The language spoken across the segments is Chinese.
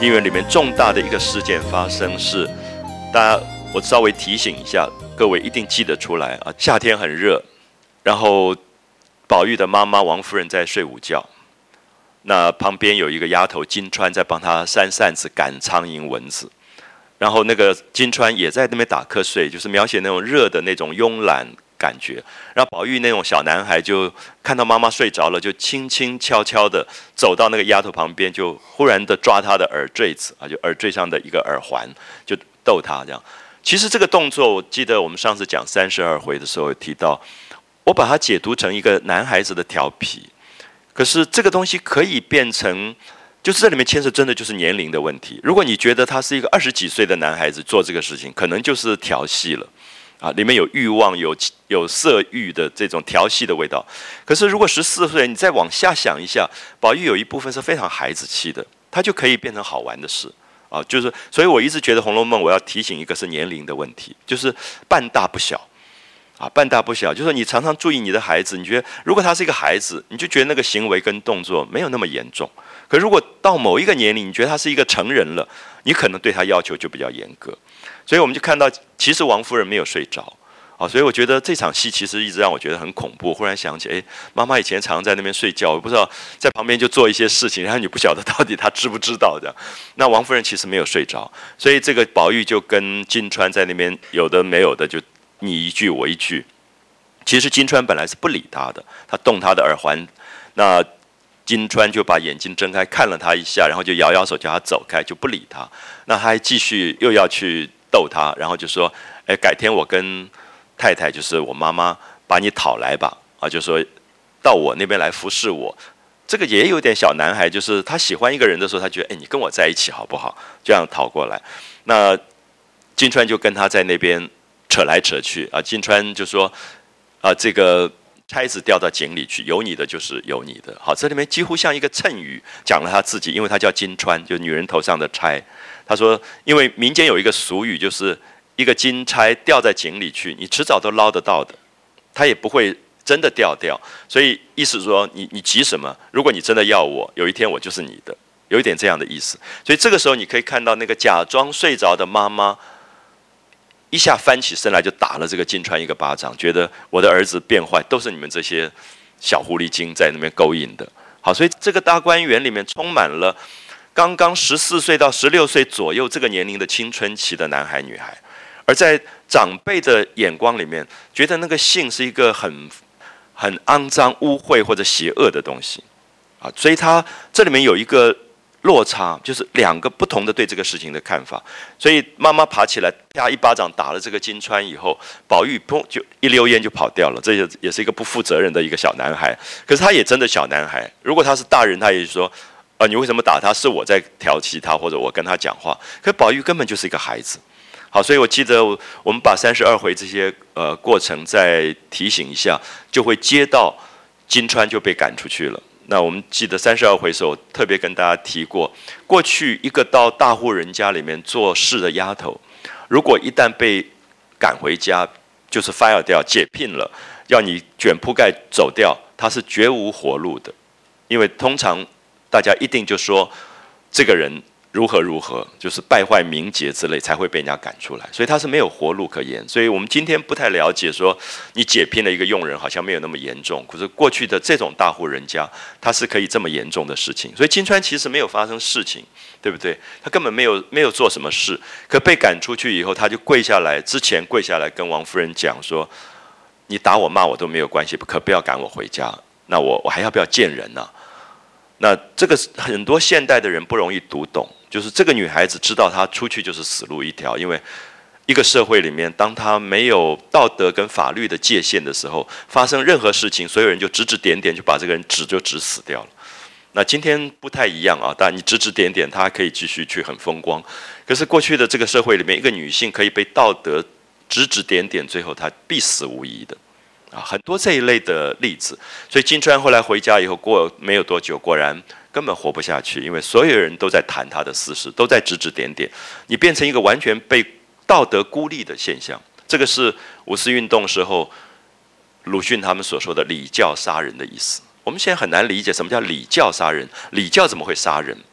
因为里面重大的一个事件发生是，大家我稍微提醒一下，各位一定记得出来啊。夏天很热，然后宝玉的妈妈王夫人在睡午觉，那旁边有一个丫头金钏在帮她扇扇子赶苍蝇蚊子，然后那个金钏也在那边打瞌睡，就是描写那种热的那种慵懒感觉。然后宝玉那种小男孩就看到妈妈睡着了，就轻轻悄悄的走到那个丫头旁边，就忽然的抓她的耳坠子啊，就耳坠上的一个耳环，就逗她这样。其实这个动作，我记得我们上次讲32回的时候有提到，我把它解读成一个男孩子的调皮。可是这个东西可以变成，就是这里面牵涉真的就是年龄的问题。如果你觉得他是一个20几岁的男孩子做这个事情，可能就是调戏了。啊，里面有欲望、有色欲的这种调戏的味道。可是如果14岁，你再往下想一下，宝玉有一部分是非常孩子气的，他就可以变成好玩的事啊。就是，所以我一直觉得《红楼梦》，我要提醒一个是年龄的问题，就是半大不小啊，半大不小。就是你常常注意你的孩子，你觉得如果他是一个孩子，你就觉得那个行为跟动作没有那么严重。可如果到某一个年龄，你觉得他是一个成人了，你可能对他要求就比较严格。所以我们就看到，其实王夫人没有睡着啊，所以我觉得这场戏其实一直让我觉得很恐怖。忽然想起，妈妈以前常常在那边睡觉，我不知道在旁边就做一些事情，然后你不晓得到底她知不知道这样。那王夫人其实没有睡着，所以这个宝玉就跟金钏在那边有的没有的，就你一句我一句。其实金钏本来是不理他的，他动他的耳环，那金钏就把眼睛睁开看了他一下，然后就摇摇手叫他走开，就不理他。那他还继续又要去逗他，然后就说：“改天我跟太太，就是我妈妈，把你讨来吧。”啊，就说到我那边来服侍我。这个也有点小男孩，就是他喜欢一个人的时候，他觉得：“你跟我在一起好不好？”这样讨过来。那金钏就跟他在那边扯来扯去啊。金钏就说：“这个钗子掉到井里去，有你的就是有你的。”好，这里面几乎像一个谶语，讲了他自己，因为他叫金钏，就女人头上的钗。他说，因为民间有一个俗语，就是一个金钗掉在井里去，你迟早都捞得到的，它也不会真的掉。所以意思说，你急什么？如果你真的要我，有一天我就是你的，有一点这样的意思。所以这个时候你可以看到那个假装睡着的妈妈，一下翻起身来就打了这个金钏一个巴掌，觉得我的儿子变坏，都是你们这些小狐狸精在那边勾引的。好，所以这个大观园里面充满了刚刚14岁到16岁左右这个年龄的青春期的男孩女孩，而在长辈的眼光里面，觉得那个性是一个很肮脏、污秽或者邪恶的东西啊，所以它这里面有一个落差，就是两个不同的对这个事情的看法。所以妈妈爬起来，啪一巴掌打了这个金钏以后，宝玉砰就一溜烟就跑掉了。这也是一个不负责任的一个小男孩。可是他也真的小男孩，如果他是大人，他也说。你为什么打他？是我在调戏他，或者我跟他讲话。可宝玉根本就是一个孩子。好，所以我记得我们把32回这些过程再提醒一下，就会接到金钏就被赶出去了。那我们记得32回的时候，特别跟大家提过，过去一个到大户人家里面做事的丫头，如果一旦被赶回家，就是 fire 掉、解聘了，要你卷铺盖走掉，她是绝无活路的，因为通常。大家一定就说这个人如何，就是败坏名节之类，才会被人家赶出来，所以他是没有活路可言。所以我们今天不太了解说你解聘了一个佣人，好像没有那么严重。可是过去的这种大户人家，他是可以这么严重的事情。所以金钏其实没有发生事情，对不对？他根本没有做什么事，可被赶出去以后，他就跪下来，之前跪下来跟王夫人讲说：“你打我骂我都没有关系，可不要赶我回家。那我还要不要见人呢？”那这个很多现代的人不容易读懂，就是这个女孩子知道她出去就是死路一条，因为一个社会里面，当她没有道德跟法律的界限的时候，发生任何事情，所有人就指指点点，就把这个人指死掉了。那今天不太一样啊，当然你指指点点，她还可以继续去很风光。可是过去的这个社会里面，一个女性可以被道德指指点点，最后她必死无疑的。很多这一类的例子，所以金钏后来回家以后，过没有多久，果然根本活不下去，因为所有人都在谈他的私事，都在指指点点，你变成一个完全被道德孤立的现象。这个是五四运动时候鲁迅他们所说的礼教杀人的意思。我们现在很难理解什么叫礼教杀人，礼教怎么会杀人？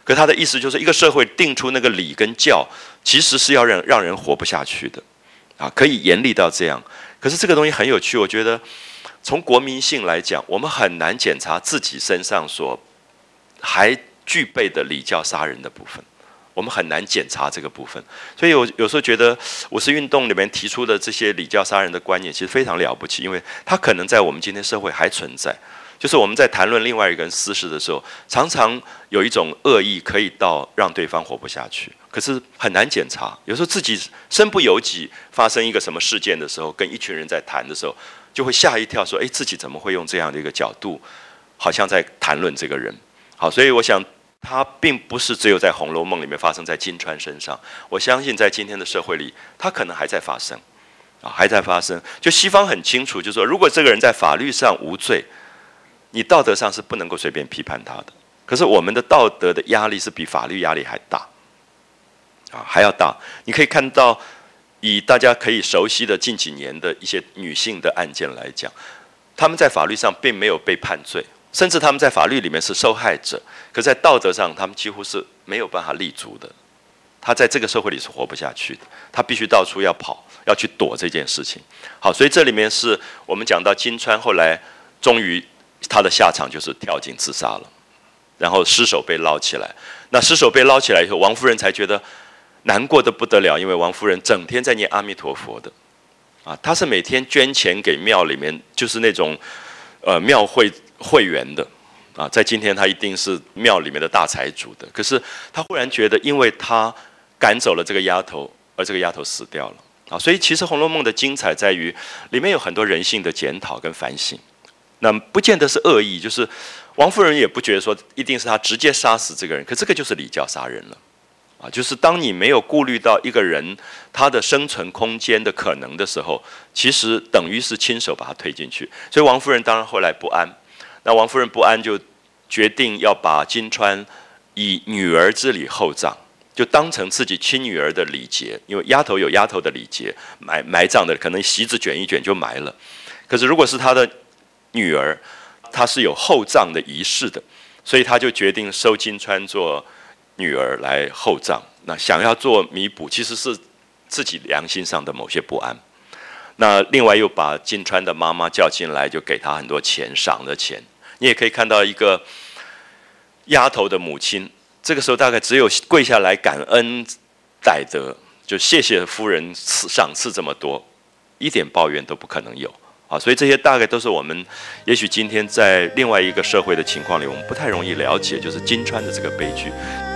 可他的意思就是，一个社会定出那个礼跟教，其实是要让人活不下去的，啊，可以严厉到这样。可是这个东西很有趣，我觉得从国民性来讲，我们很难检查自己身上所还具备的礼教杀人的部分。我们很难检查这个部分，所以我有时候觉得五四运动里面提出的这些礼教杀人的观念，其实非常了不起，因为它可能在我们今天社会还存在。就是我们在谈论另外一个人私事的时候，常常有一种恶意可以到让对方活不下去，可是很难检查。有时候自己身不由己发生一个什么事件的时候，跟一群人在谈的时候，就会吓一跳，说：“哎，自己怎么会用这样的一个角度，好像在谈论这个人？”好，所以我想。它并不是只有在《红楼梦》里面发生在金钏身上，我相信在今天的社会里，它可能还在发生，啊，还在发生。就西方很清楚，就是说，如果这个人在法律上无罪，你道德上是不能够随便批判他的。可是我们的道德的压力是比法律压力还大，啊，还要大。你可以看到，以大家可以熟悉的近几年的一些女性的案件来讲，她们在法律上并没有被判罪。甚至他们在法律里面是受害者，可在道德上他们几乎是没有办法立足的。他在这个社会里是活不下去的，他必须到处要跑，要去躲这件事情。好，所以这里面是我们讲到金钏后来终于他的下场就是跳井自杀了，然后尸首被捞起来。那尸首被捞起来以后，王夫人才觉得难过的不得了，因为王夫人整天在念阿弥陀佛的，啊，她是每天捐钱给庙里面，就是那种庙会员的，啊，在今天他一定是庙里面的大财主的。可是他忽然觉得，因为他赶走了这个丫头，而这个丫头死掉了，啊，所以其实《红楼梦》的精彩在于里面有很多人性的检讨跟反省。那不见得是恶意，就是王夫人也不觉得说一定是他直接杀死这个人，可这个就是礼教杀人了，啊，就是当你没有顾虑到一个人他的生存空间的可能的时候，其实等于是亲手把他推进去。所以王夫人当然后来不安。那王夫人不安，就决定要把金钏以女儿之礼厚葬，就当成自己亲女儿的礼节。因为丫头有丫头的礼节，埋葬的可能席子卷一卷就埋了。可是如果是他的女儿，她是有厚葬的仪式的，所以他就决定收金钏做女儿来厚葬。那想要做弥补，其实是自己良心上的某些不安。那另外又把金钏的妈妈叫进来，就给她很多钱，赏了钱。你也可以看到一个丫头的母亲，这个时候大概只有跪下来感恩戴德，就谢谢夫人赏赐这么多，一点抱怨都不可能有啊。所以这些大概都是我们也许今天在另外一个社会的情况里，我们不太容易了解，就是金钏的这个悲剧。